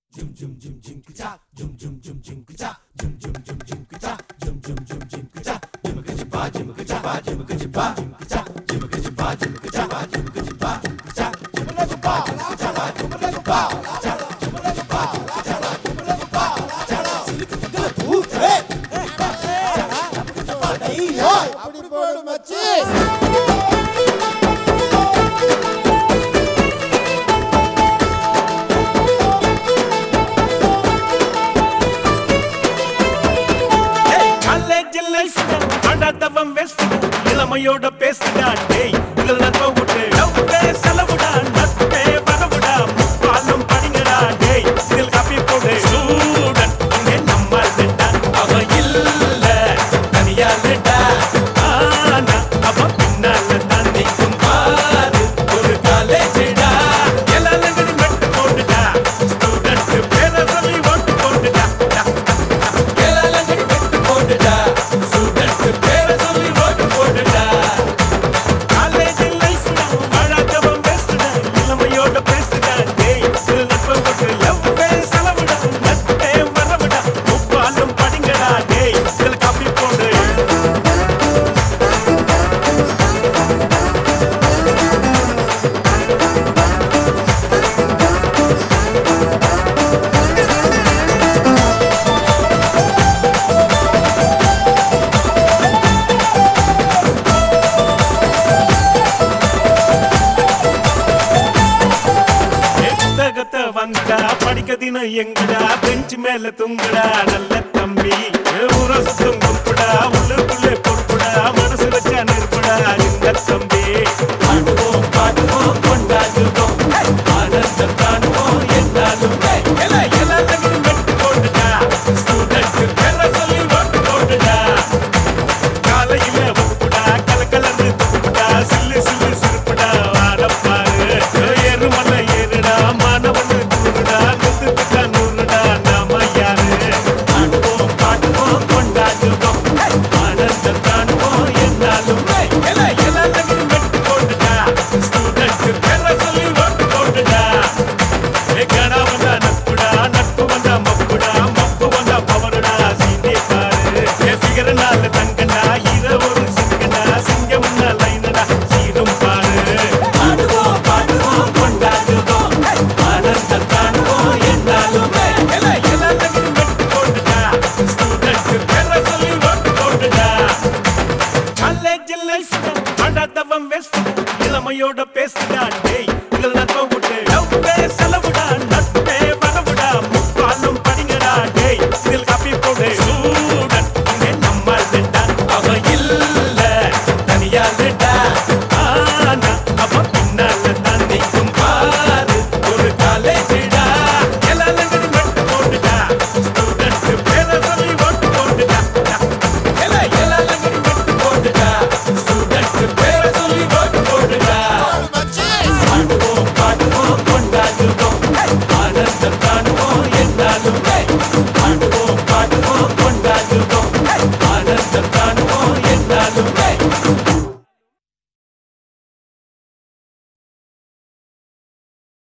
அப்படி போடு மச்சி. இளமையோட பேசுடா டேய் இதுல நோவுட்டு லவ்வே செலவுடா நட்பே வரவுடா பாலும் படிங்கடா டேய் இதில் காப்பி போடு ஸ்டூடண்ட் இங்கே நம்ம திட்டா அவ இல்ல தனியாலடா ஆனா அவ பின்னால தான் நிற்கும் பாரு ஒரு காலேஜ்டா எல்லாரும் மெட்டு போட்டுடா ஸ்டூடண்ட் பேர சொல்லி ஓட்டு போட்டுடா எல்லாரும் மெட்டு போட்டுடா ஸ்டூடண்ட் பேர சொல்லி ஓட்டு போட்டுடா காலேஜ் லைஃப்ல வாழாதவன் பெஸ்டா இளமையோட பேசுடா டேய் இது நட்பு போட்டு லவ்வே செலவுடா நட்பே வரவுடா முப்பாலும் படிங்கடா டேய் இதில் காப்பி போடு புத்தகத்தை வந்தா படிக்க தினம் எங்கடா பெஞ்சு மேல துங்குடா நல்ல தம்பி ஊர சுத்தம் குப்புடா உள்ளுக்குள்ளே பொறுப்புடா மனசு வச்சா நெருப்புடா இந்த தம்பி பாடுவோம் பாடுவோம் கொண்டாடுவோம் ஆனந்தம் காணுவோம் என்றாலும் எல்லாத்தையும் மெட்டு போட்டுடா ஸ்டூடெண்ட் பேர சொல்லி ஓட்டு போட்டுடா காலையில வகுப்புடா கலக்கலன்னு துப்புடா சில்லு சில்லு சிரிப்புடா வாரப்பாரு ஏறுமல்ல ஏறுடா மாணவனு கூறுடா குத்துக்கிட்டா நூறுடா நாம யாரு பாடுவோம் பாடுவோம் கொண்டாடுவோம் ஆனந்தம் காணுவோம் என்னாலும் எல்லாத்தையும் மெட்டு போட்டுடா ஸ்டூடெண்ட் பேர சொல்லி ஓட்டு போட்டுடா கணா வந்தா நட்புடா நட்பு வந்தா மப்புடா மப்பு வந்தா பவருடா சீண்டி பாரு சிகரனால தங்கடா இத ஒரு சிங்கடா சிங்கம் லைனடா சீரும் பாரு பாடுவோம் பாடுவோம் கொண்டாடுவோம் ஆனந்தம் காணுவோம் என்னாலும் எல்லாத்தையும் மெட்டு போட்டுடா ஸ்டூடெண்ட் பேர சொல்லி ஓட்டு போட்டுடா காலேஜ் லைஃப் ஆடாதவன் வெஸ்ட் இளமையோட பேசுடா